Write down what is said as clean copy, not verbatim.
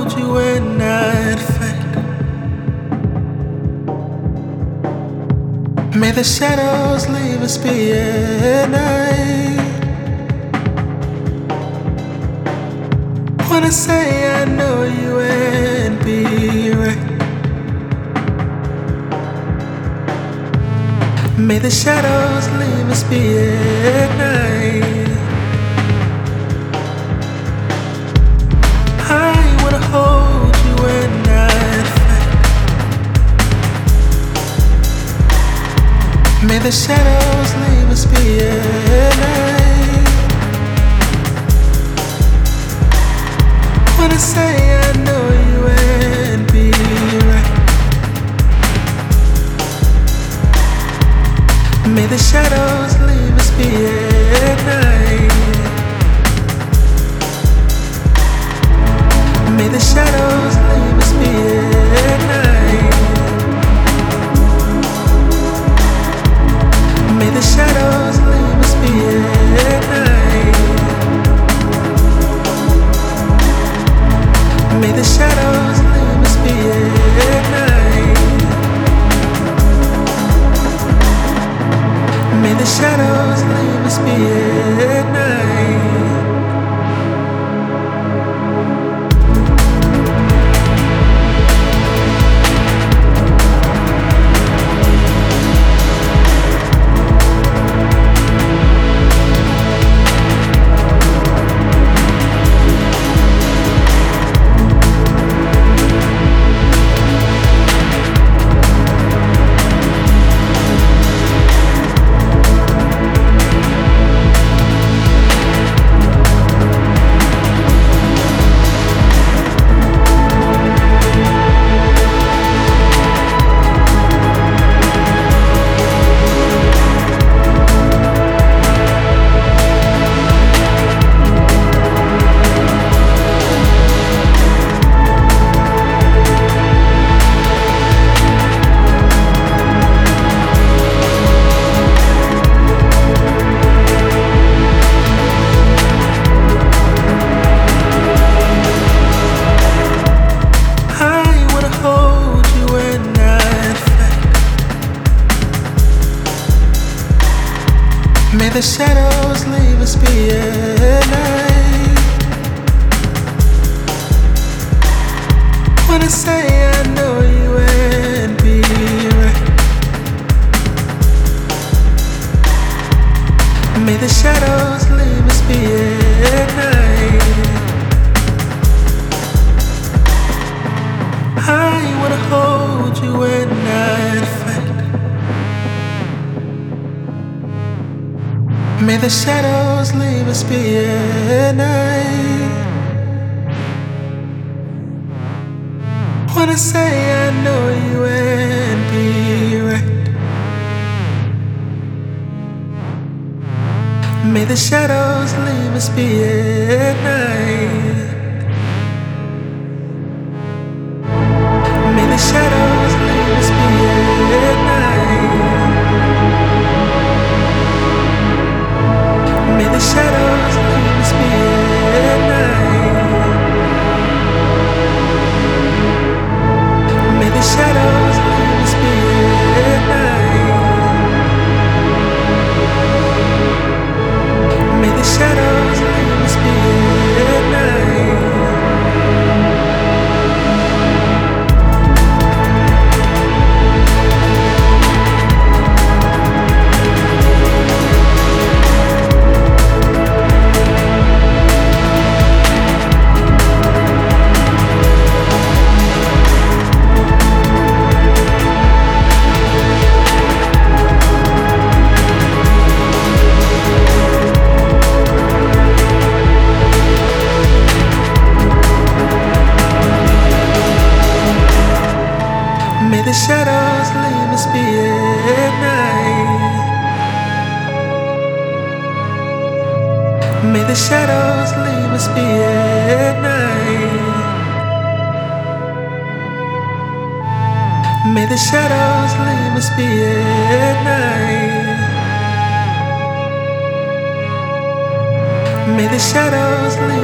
hold you when night fade. May the shadows leave us behind. Wanna say I know you and be right. May the shadows leave us behind. I wanna hold you when night fade. May the shadows leave us behind. Wanna say I know you and be right. May the shadows leave us behind. May the shadows leave us behind. May the shadows leave us behind. May the shadows leave us behind. May the shadows leave us behind. May the shadows leave us behind. Wanna say I know you and be right. May the shadows leave us behind. I wanna hold you when night fade. May the shadows leave us behind. Wanna say I know you and be right. May the shadows leave us behind. May the shadows leave us behind. May the shadows leave us behind. May the shadows leave us behind. May the shadows leave us behind. May the shadows leave us behind. May the shadows leave us behind. May the shadows leave us behind. May the shadows leave